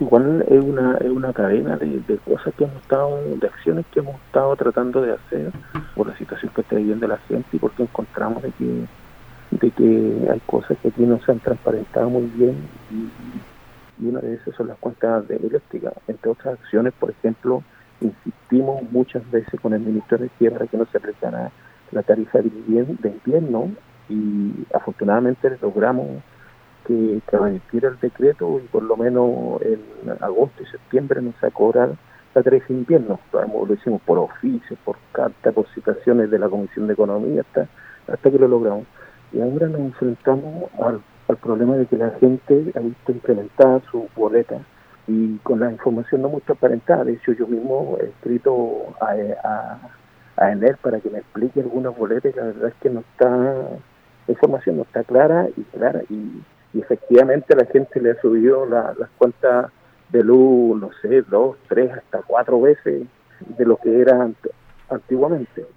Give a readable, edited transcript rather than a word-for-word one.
igual es una cadena de cosas que hemos estado, de acciones que hemos estado tratando de hacer por la situación que está viviendo la gente y porque encontramos de que hay cosas que aquí no se han transparentado muy bien y una de esas son las cuentas de eléctricas. Entre otras acciones, por ejemplo, insistimos muchas veces con el ministro de Energía para que no se aplicara la tarifa de invierno y afortunadamente logramos que remitiera el decreto y por lo menos en agosto y septiembre nos va a cobrar la tarifa de invierno. Lo hicimos por oficio, por carta, por citaciones de la Comisión de Economía, hasta que lo logramos. Y ahora nos enfrentamos al problema de que la gente ha visto incrementada su boleta y con la información no muy transparentada. De hecho, yo mismo he escrito a Enel para que me explique algunas boletas y la verdad es que no está, la información no está clara y efectivamente la gente le ha subido las cuentas de luz, no sé, 2, 3, hasta 4 veces de lo que era antiguamente.